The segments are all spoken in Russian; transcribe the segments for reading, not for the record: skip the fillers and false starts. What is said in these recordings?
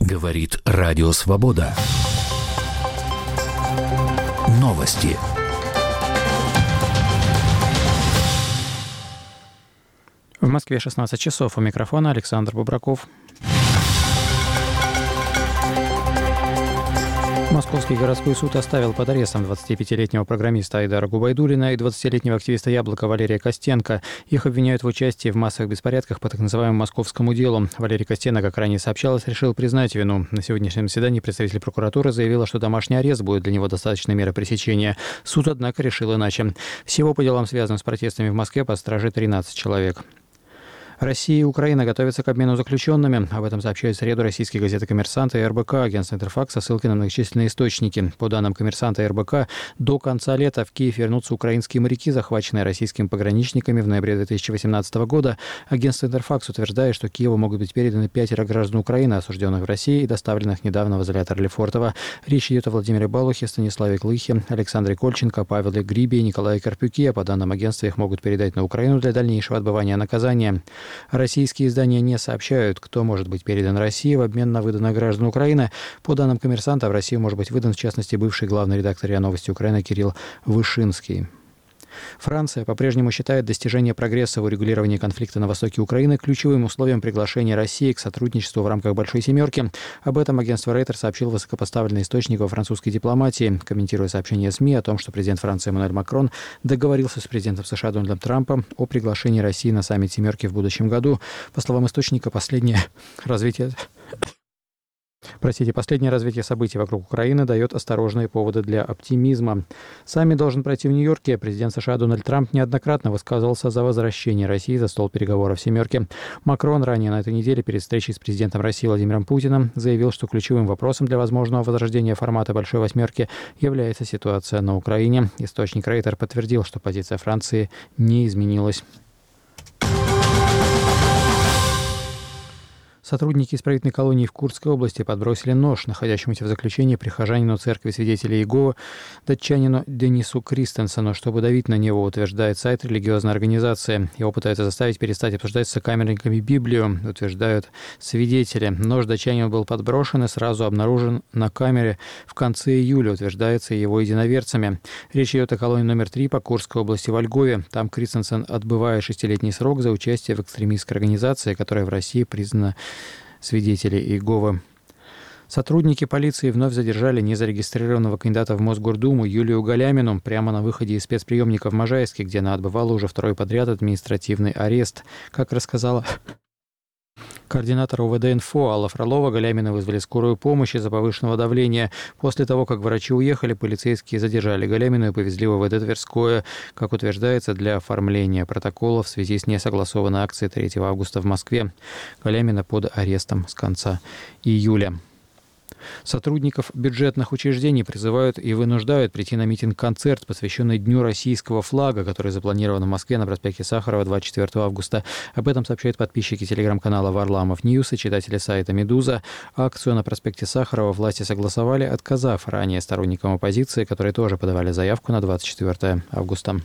Говорит Радио Свобода. Новости. В Москве 16 часов. У микрофона Александр Бубраков. Московский городской суд оставил под арестом 25-летнего программиста Айдара Губайдуллина и 20-летнего активиста «Яблоко» Валерия Костенко. Их обвиняют в участии в массовых беспорядках по так называемому московскому делу. Валерий Костенко, как ранее сообщалось, решил признать вину. На сегодняшнем заседании представитель прокуратуры заявила, что домашний арест будет для него достаточной мерой пресечения. Суд, однако, решил иначе. Всего по делам, связанным с протестами в Москве, под стражей 13 человек. Россия и Украина готовятся к обмену заключенными. Об этом сообщают в среду российские газеты «Коммерсант» и РБК, агентство «Интерфакс» со ссылкой на многочисленные источники. По данным «Коммерсанта» и РБК, до конца лета в Киев вернутся украинские моряки, захваченные российскими пограничниками в ноябре 2018 года. Агентство «Интерфакс» утверждает, что Киеву могут быть переданы 5 граждан Украины, осужденных в России и доставленных недавно в изолятор Лефортово. Речь идет о Владимире Балухе, Станиславе Клыхе, Александре Кольченко, Павеле Грибе и Николае Карпюке. По данным агентства, их могут передать на Украину для дальнейшего отбывания наказания. Российские издания не сообщают, кто может быть передан России в обмен на выданных граждан Украины. По данным «Коммерсанта», в Россию может быть выдан, в частности, бывший главный редактор РИА Новости Украины Кирилл Вышинский. Франция по-прежнему считает достижение прогресса в урегулировании конфликта на востоке Украины ключевым условием приглашения России к сотрудничеству в рамках «Большой семерки». Об этом агентство Reuters сообщил высокопоставленный источник во французской дипломатии, комментируя сообщение СМИ о том, что президент Франции Эммануэль Макрон договорился с президентом США Дональдом Трампом о приглашении России на саммит «семерки» в будущем году. По словам источника, последнее развитие событий вокруг Украины дает осторожные поводы для оптимизма. Саммит должен пройти в Нью-Йорке. Президент США Дональд Трамп неоднократно высказывался за возвращение России за стол переговоров «семерки». Макрон ранее на этой неделе перед встречей с президентом России Владимиром Путиным заявил, что ключевым вопросом для возможного возрождения формата «Большой восьмерки» является ситуация на Украине. Источник Reuters подтвердил, что позиция Франции не изменилась. Сотрудники исправительной колонии в Курской области подбросили нож находящемуся в заключении прихожанину церкви свидетелей Иеговы датчанину Денису Кристенсену, чтобы давить на него, утверждает сайт религиозной организации. Его пытаются заставить перестать обсуждать с сокамерниками Библию, утверждают свидетели. Нож датчанину был подброшен и сразу обнаружен на камере в конце июля, утверждается его единоверцами. Речь идет о колонии номер 3 по Курской области во Львове. Там Кристенсен отбывает 6-летний срок за участие в экстремистской организации, которая в России признана свидетелей Иеговы. Сотрудники полиции вновь задержали незарегистрированного кандидата в Мосгордуму Юлию Галямину прямо на выходе из спецприемника в Можайске, где она отбывала уже второй подряд административный арест. Как рассказала координатор УВД-инфо Алла Фролова, Галямина вызвали скорую помощь из-за повышенного давления. После того, как врачи уехали, полицейские задержали Галямину и повезли в УВД Тверское, как утверждается, для оформления протокола в связи с несогласованной акцией 3 августа в Москве. Галямина под арестом с конца июля. Сотрудников бюджетных учреждений призывают и вынуждают прийти на митинг-концерт, посвященный Дню российского флага, который запланирован в Москве на проспекте Сахарова 24 августа. Об этом сообщают подписчики телеграм-канала Варламов Ньюс и читатели сайта «Медуза». Акцию на проспекте Сахарова власти согласовали, отказав ранее сторонникам оппозиции, которые тоже подавали заявку на 24 августа.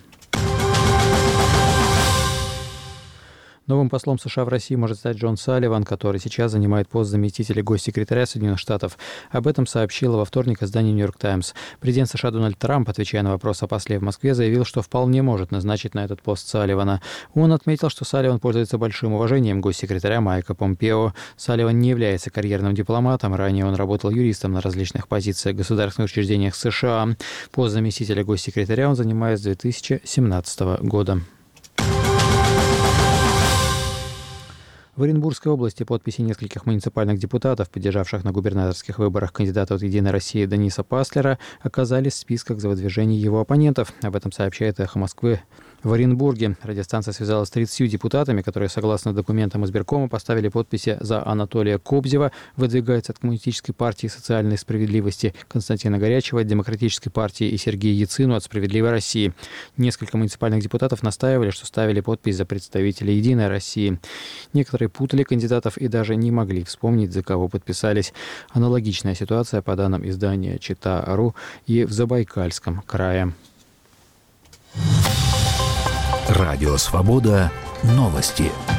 Новым послом США в России может стать Джон Салливан, который сейчас занимает пост заместителя госсекретаря Соединенных Штатов. Об этом сообщило во вторник издание «Нью-Йорк Таймс». Президент США Дональд Трамп, отвечая на вопрос о после в Москве, заявил, что вполне может назначить на этот пост Салливана. Он отметил, что Салливан пользуется большим уважением госсекретаря Майка Помпео. Салливан не является карьерным дипломатом. Ранее он работал юристом на различных позициях в государственных учреждениях США. Пост заместителя госсекретаря он занимает с 2017 года. В Оренбургской области подписи нескольких муниципальных депутатов, поддержавших на губернаторских выборах кандидата от «Единой России» Дениса Паслера, оказались в списках за выдвижение его оппонентов. Об этом сообщает «Эхо Москвы». В Оренбурге радиостанция связалась с 30 депутатами, которые, согласно документам избиркома, поставили подписи за Анатолия Кобзева, выдвигается от Коммунистической партии социальной справедливости, Константина Горячева от Демократической партии и Сергея Яцину от «Справедливой России». Несколько муниципальных депутатов настаивали, что ставили подпись за представителей «Единой России». Некоторые путали кандидатов и даже не могли вспомнить, за кого подписались. Аналогичная ситуация, по данным издания Чита.ру, и в Забайкальском крае. Радио «Свобода». Новости.